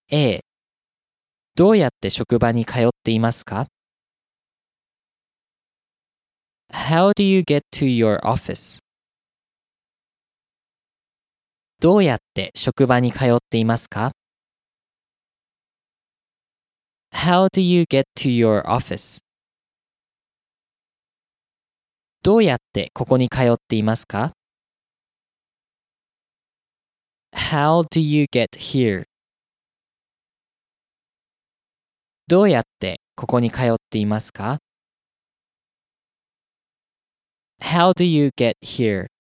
A、どうやって職場に通っていますか？ How do you get to your office? どうやって職場に通っていますか？ How do you get to your office? どうやってここに通っていますか？ How do you get here? どうやってここに通っていますか？ How do you get here?